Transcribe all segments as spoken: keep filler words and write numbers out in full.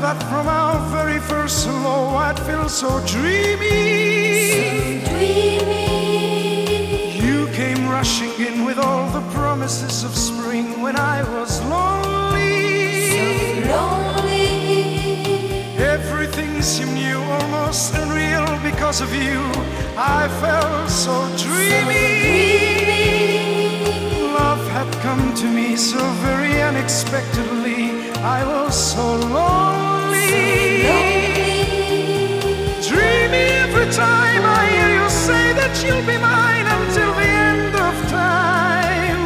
that from our very first hello I'd feel so dreamy. So dreamy. You came rushing in with all the promises of spring when I was lonely. So lonely. Everything seemed new, almost unreal because of you. I felt so dreamy. So dreamy. Love had come to me so very unexpectedly. I was so lonely. So lonely. Dreamy every time I hear you say that you'll be mine until the end of time.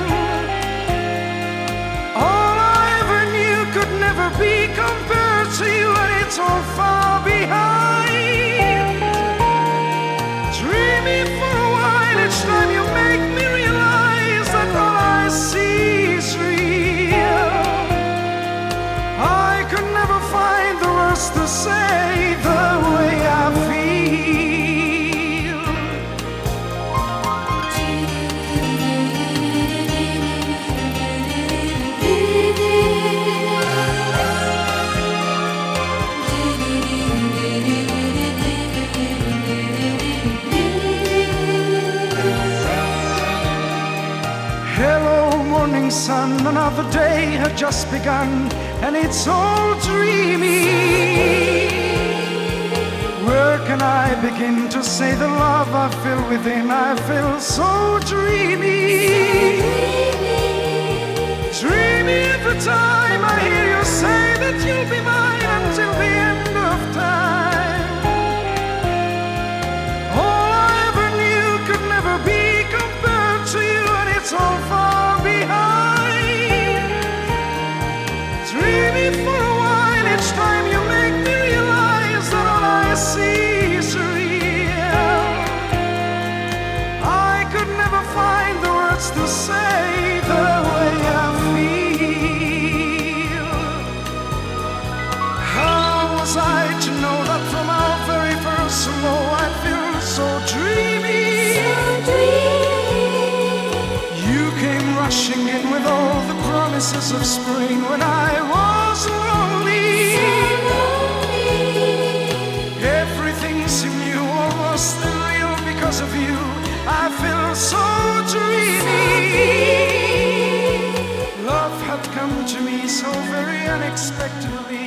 All I ever knew could never be compared to you, and it's all far behind. Dreamy for a while, each time you make me realize that all I see is real. I could never find the words to say the way I feel. Hello, morning sun, another day had just begun, and it's all dreamy. Where can I begin to say the love I feel within? I feel so dreamy. Dreamy every time I hear you say that you'll be mine until the end of time. All I ever knew could never be compared to you, and it's all far behind. Dreamy for a while, each time you make me realize that all I see is real. I could never find the words to say the way I feel. How was I to know that from our very first hello I'd feel so dreamy? So dreamy. You came rushing in with all the promises of spring when I was lonely. So lonely. Everything seemed new, almost unreal because of you. I feel so dreamy. Love had come to me so very unexpectedly.